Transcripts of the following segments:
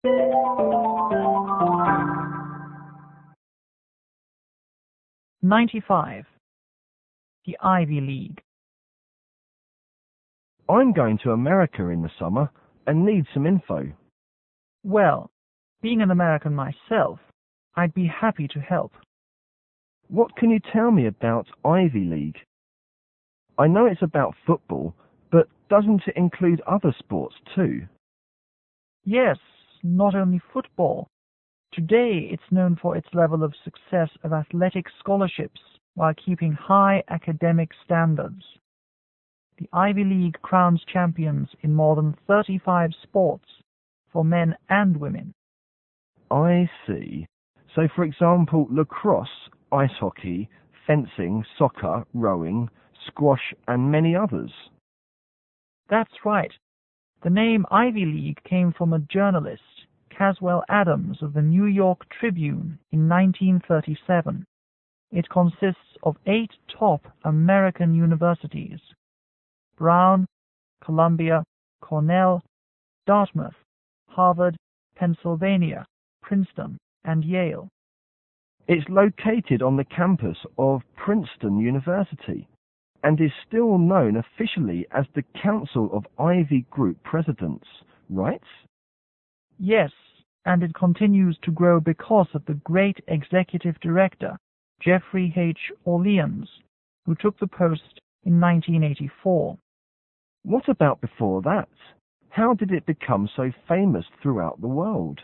95. The Ivy League. I'm going to America in the summer and need some info. Well, being an American myself, I'd be happy to help. What can you tell me about Ivy League? I know it's about football, but doesn't it include other sports too? Yes, not only football. Today it's known for its level of success of athletic scholarships while keeping high academic standards. The Ivy League crowns champions in more than 35 sports for men and women. I see. So, for example, lacrosse, ice hockey, fencing, soccer, rowing, squash, and many others. That's right. The name Ivy League came from a journalist, Caswell Adams of the New York Tribune in 1937. It consists of 8 top American universities: Brown, Columbia, Cornell, Dartmouth, Harvard, Pennsylvania, Princeton, and Yale. It's located on the campus of Princeton University and is still known officially as the Council of Ivy Group Presidents, right? Yes, and it continues to grow because of the great executive director, Jeffrey H. Orleans, who took the post in 1984. What about before that? How did it become so famous throughout the world?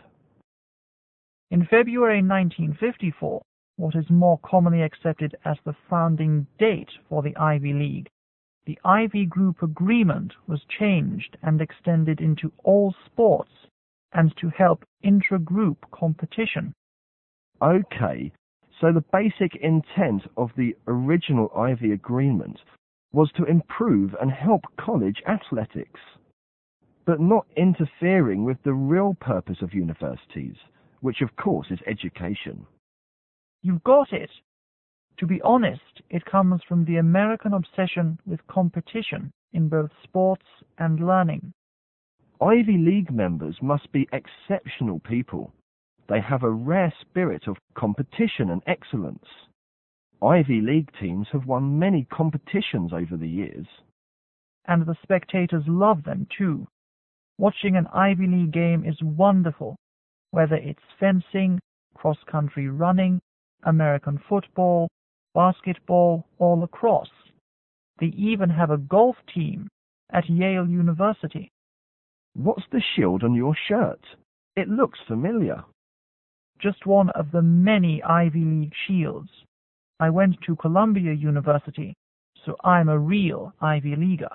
In February 1954, what is more commonly accepted as the founding date for the Ivy League, the Ivy Group Agreement was changed and extended into all sports and to help intra-group competition. Okay, so the basic intent of the original Ivy Agreement was to improve and help college athletics, but not interfering with the real purpose of universities, which of course is education. You've got it. To be honest, it comes from the American obsession with competition in both sports and learning. Ivy League members must be exceptional people. They have a rare spirit of competition and excellence. Ivy League teams have won many competitions over the years. And the spectators love them too. Watching an Ivy League game is wonderful, whether it's fencing, cross-country running, American football, basketball, or lacrosse. They even have a golf team at Yale University. What's the shield on your shirt? It looks familiar. Just one of the many Ivy League shields. I went to Columbia University, so I'm a real Ivy Leaguer.